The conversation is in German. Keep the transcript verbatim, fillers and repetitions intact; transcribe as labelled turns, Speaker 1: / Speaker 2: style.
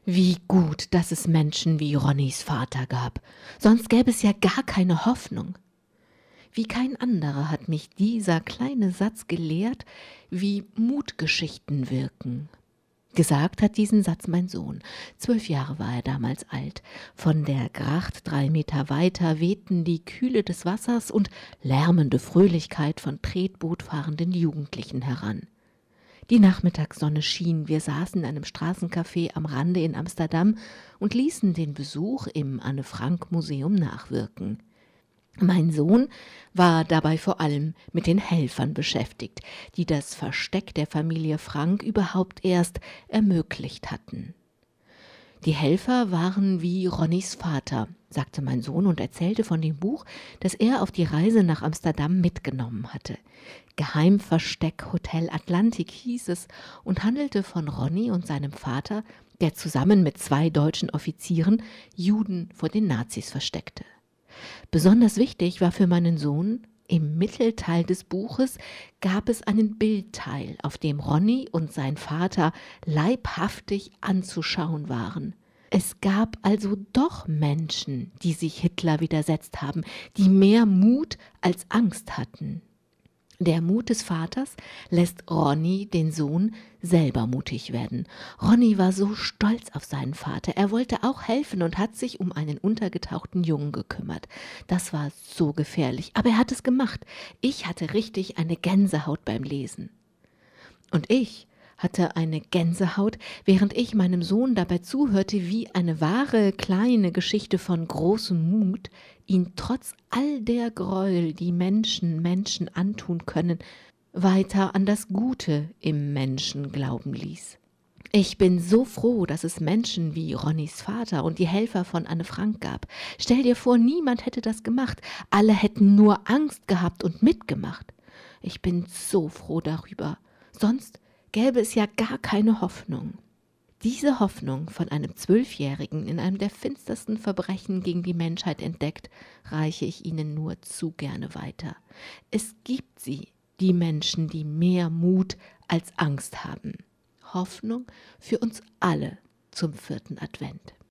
Speaker 1: Wie gut, dass es Menschen wie Ronnys Vater gab, sonst gäbe es ja gar keine Hoffnung. Wie kein anderer hat mich dieser kleine Satz gelehrt, wie Mutgeschichten wirken. Gesagt hat diesen Satz mein Sohn. Zwölf Jahre war er damals alt. Von der Gracht drei Meter weiter wehten die Kühle des Wassers und lärmende Fröhlichkeit von Tretboot fahrenden Jugendlichen heran. Die Nachmittagssonne schien, wir saßen in einem Straßencafé am Rande in Amsterdam und ließen den Besuch im Anne-Frank-Museum nachwirken. Mein Sohn war dabei vor allem mit den Helfern beschäftigt, die das Versteck der Familie Frank überhaupt erst ermöglicht hatten. Die Helfer waren wie Ronnys Vater, sagte mein Sohn und erzählte von dem Buch, das er auf die Reise nach Amsterdam mitgenommen hatte. Geheimversteck Hotel Atlantik hieß es und handelte von Ronny und seinem Vater, der zusammen mit zwei deutschen Offizieren Juden vor den Nazis versteckte. Besonders wichtig war für meinen Sohn, im Mittelteil des Buches gab es einen Bildteil, auf dem Ronny und sein Vater leibhaftig anzuschauen waren. Es gab also doch Menschen, die sich Hitler widersetzt haben, die mehr Mut als Angst hatten. Der Mut des Vaters lässt Ronny, den Sohn, selber mutig werden. Ronny war so stolz auf seinen Vater. Er wollte auch helfen und hat sich um einen untergetauchten Jungen gekümmert. Das war so gefährlich, aber er hat es gemacht. Ich hatte richtig eine Gänsehaut beim Lesen. Und ich hatte eine Gänsehaut, während ich meinem Sohn dabei zuhörte, wie eine wahre kleine Geschichte von großem Mut ihn trotz all der Gräuel, die Menschen Menschen antun können, weiter an das Gute im Menschen glauben ließ. Ich bin so froh, dass es Menschen wie Ronnys Vater und die Helfer von Anne Frank gab. Stell dir vor, niemand hätte das gemacht. Alle hätten nur Angst gehabt und mitgemacht. Ich bin so froh darüber. Sonst gäbe es ja gar keine Hoffnung. Diese Hoffnung, von einem Zwölfjährigen in einem der finstersten Verbrechen gegen die Menschheit entdeckt, reiche ich Ihnen nur zu gerne weiter. Es gibt sie, die Menschen, die mehr Mut als Angst haben. Hoffnung für uns alle zum vierten Advent.